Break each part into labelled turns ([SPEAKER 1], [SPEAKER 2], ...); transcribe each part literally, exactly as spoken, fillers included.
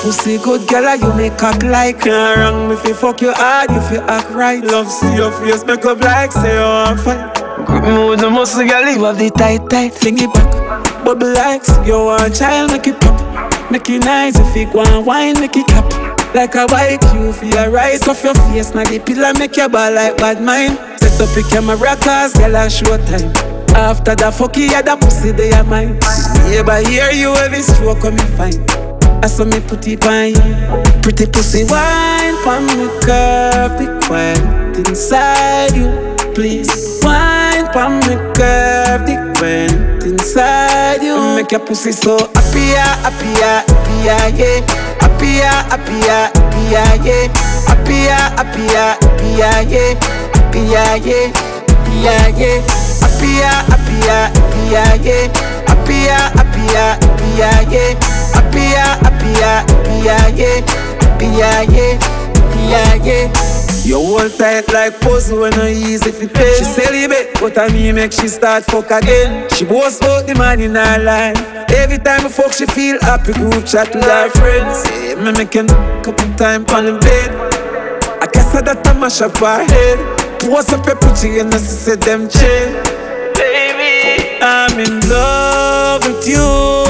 [SPEAKER 1] pussy good, girl, you make cock like. Can't wrong me if you fuck you hard, if you act right. Love see your face, make up like say you want fight. Grip me with the muscle, girl, you have the tight, tight. Fling it back, bubble like you want child, make it pop. Make it nice if you go and wine, make it clap. Like a bike, you feel rise off your face. Now the pillar make your ball like bad mind. Set up a camera cause girl a show time. After the fuck you had the pussy they are mine. Yeah, but here you every stroke on me fine. I saw me put it on you. Pretty pussy wine, pan me curve the quaint inside you. Please wine, pan me curve the quaint inside you. Make your pussy so happy, happy, happy, yeah. Happy, happy, happy, yeah. Happy, happy, happy, yeah. Happy, yeah, yeah, yeah. Happy, happy, happy, yeah. Happy, happy, happy, yeah. Happy, happy, happy, yeah. Happy, yeah, yeah. You hold tight like puzzle when I easy fi tell. She celibate, but I me make she start fuck again. She boast about the man in her life. Every time I fuck she feel happy, group chat with her friends. Yeah, me making couple time on the bed. I guess I that I mash up her head. Post up your picture and I see them chill. Baby, I'm in love with you.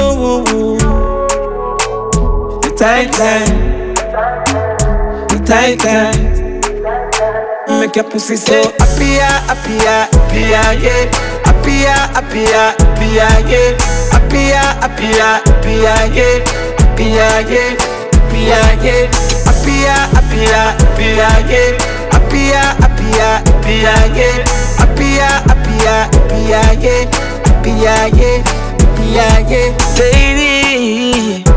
[SPEAKER 1] The tight line, the tight line. Make your pussy so happy, happy, happy, yeah. Happy, happy, happy, yeah. Happy, happy, happy, yeah. Happy, yeah, happy, yeah. Happy, happy, happy, yeah. Happy, happy, happy, yeah. Happy, happy, happy, yeah. Happy, yeah, happy, yeah. Lady,